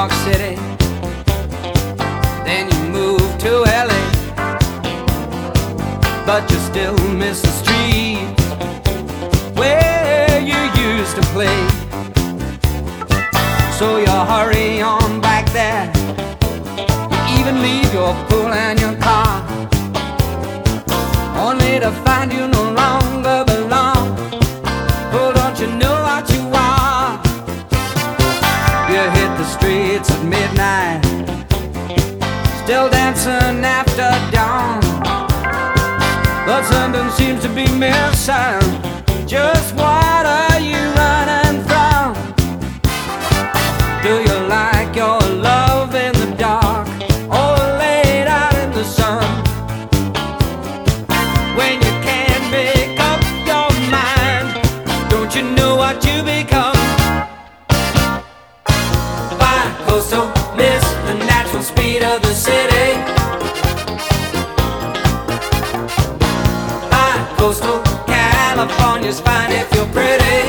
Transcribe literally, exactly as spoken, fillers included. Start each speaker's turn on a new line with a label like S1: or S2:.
S1: York City, then you moved to L A, but you still miss the streets where you used to play. So you hurry on back there, you even leave your pool and your car, only to find you no longer belong. Oh, don't you know what you are? You hit the streets at midnight, still dancing after dawn, but something seems to be missing. Just what are you running from? Do you like your love in the dark, or laid out in the sun? When you can't make up your mind, don't you know what you become? Bi-coastal, miss the natural speed of the city. Bi-coastal, California's fine if you're pretty.